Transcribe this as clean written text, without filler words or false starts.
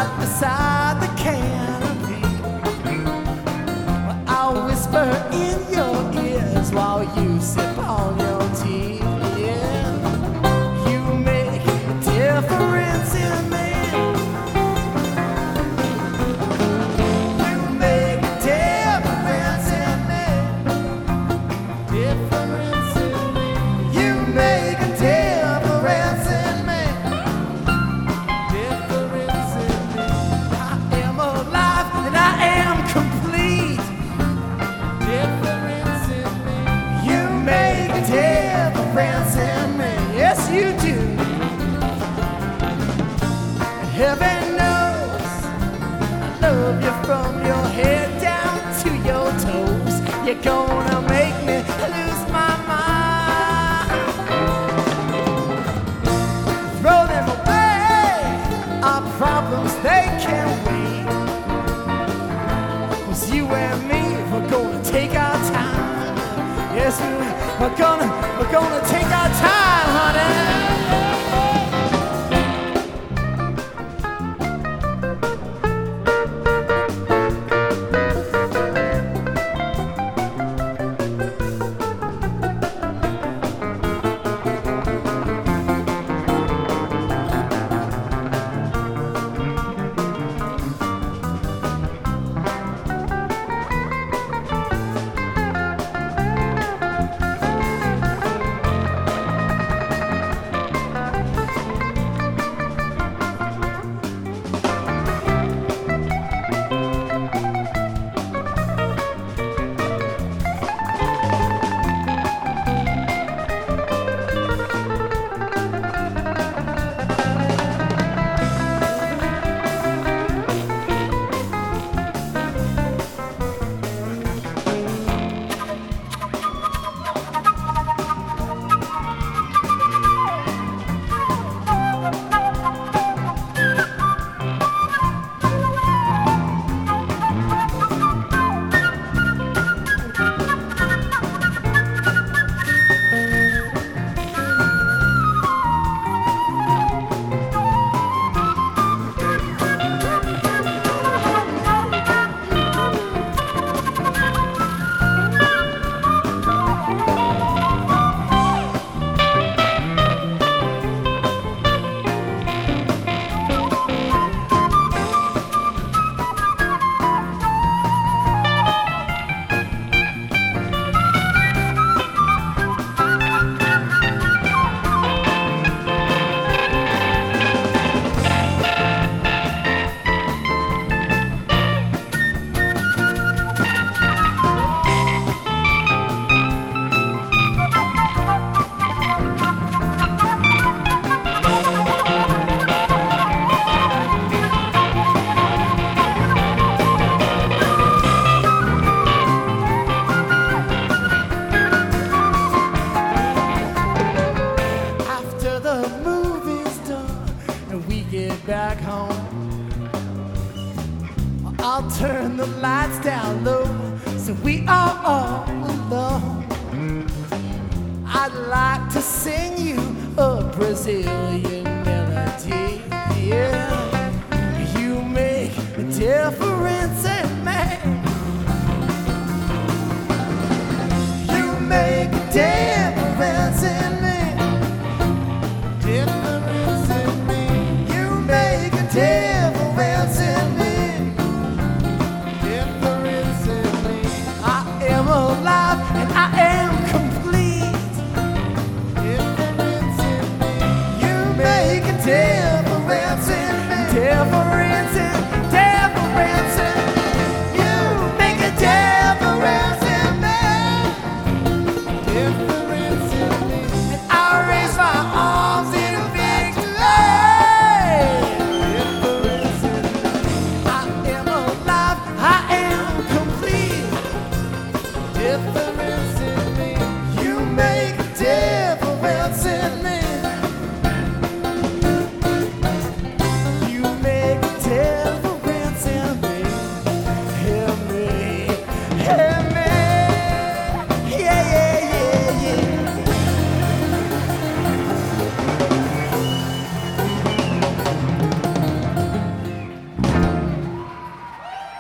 beside the canopy. I'll whisper in your ears while you sip on your tea. Yeah, you make a difference in me. You make a difference in me. Difference in me. You make a difference in me. Difference in me. I am alive and I am complete. Difference in me. You make a difference in me. Yes, you do. Heaven knows I love you from your head down to your toes. You're gonna make me lose my mind. Throw them away. Our problems, they can't wait. 'Cause you and me, we're gonna take our time. Yes, we're gonna take our time, honey. Back home, I'll turn the lights down low so we are all alone. I'd like to sing you a Brazilian melody. Yeah, you make a difference in me. You make a difference in me. Difference in me. Make a difference in me. Difference in me. I am alive and I am complete. Difference in me. You make a difference in me. Difference.